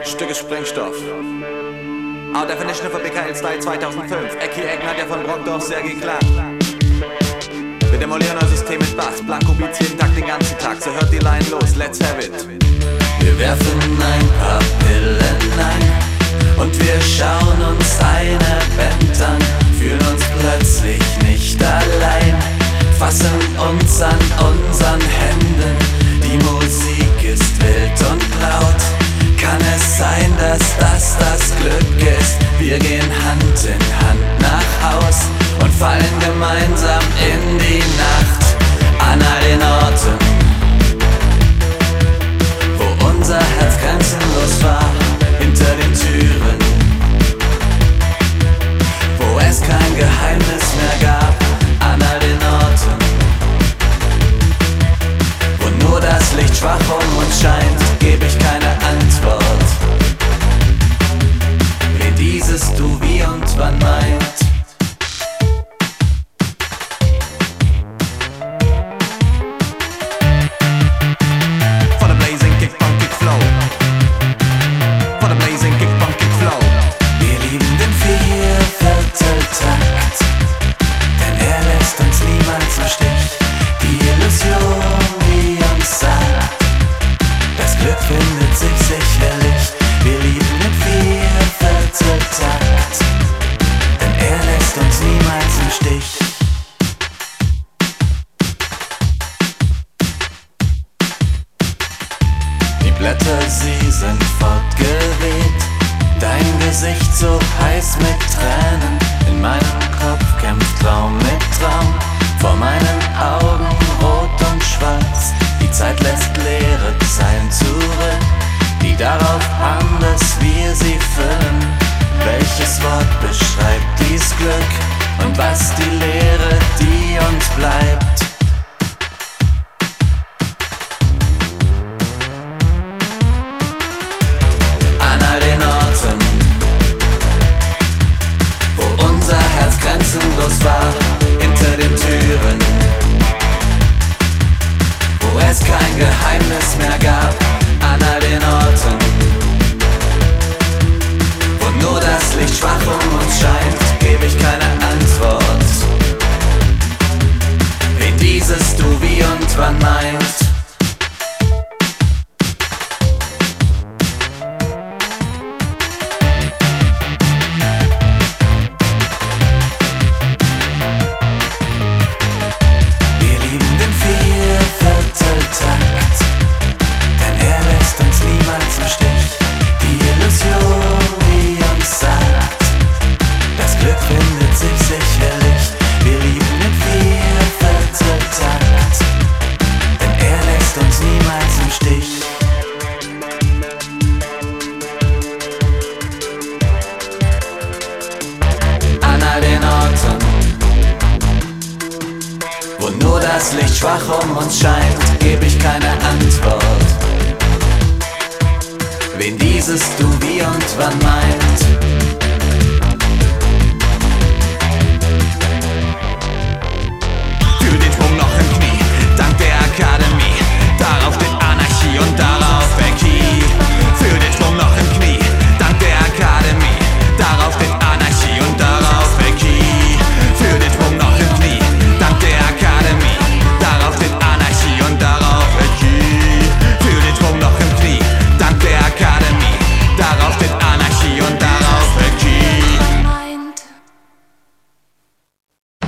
Stück ist Sprengstoff. Our Definition of BKL Style 2005. Ecki Eckner, der von Brockdorf sehr geklagt. Wir demolieren euer System mit Bass. Blanco Beats jeden Tag, den ganzen Tag. So hört die Line los, let's have it. Wir werfen ein paar Pillen ein und wir schauen uns eine Band an. Fühlen uns plötzlich nicht allein, fassen uns an unseren Händen. Die Musik ist wild und laut. Kann es sein, dass das Glück ist? Wir gehen Hand in Hand nach Haus und fallen gemeinsam in die Nacht. An all den Orten, wo unser Herz grenzenlos war, hinter den Türen, wo es kein Geheimnis mehr gab. An all den Orten, wo nur das Licht schwach um uns scheint, geb ich keine Antwort. Wen dieses Du wie und wann meint. For the blazing kick, bump, kick, flow. For the blazing kick, bump, kick, flow. Wir lieben den Viervierteltakt, denn er lässt uns niemals im Stich. Die Illusion, die uns sagt, das Glück findet sich sicherlich. Wir lieben den Viervierteltakt, denn er lässt uns niemals im Stich. Die Blätter, sie sind fortgeweht, dein Gesicht so heiß mit Tränen. In meinem Kopf kämpft Traum mit Traum, vor meinen Augen rot und schwarz. Die Zeit lässt leere Zeilen zurück, die darauf harren, dass wir sie füllen. Welches Wort beschreibt dies Glück und was die Leere, die uns bleibt? An all den Orten, wo unser Herz grenzenlos war, hinter den Türen, wo es kein Geheimnis mehr gab. An all den Orten, wo nur das Licht schwach um uns scheint, geb ich keine Antwort. Wen dieses Du wie und wann meint. Wir lieben den Viervierteltakt, denn er lässt uns niemals im Stich. Die Illusion, die uns sagt, das Glück findet sich sicherlich. Wir lieben den Viervierteltakt, denn er lässt uns niemals im Stich. An all den Orten, wo nur das Licht schwach um uns scheint, geb ich keine Antwort. Wen dieses Du wie und wann meint.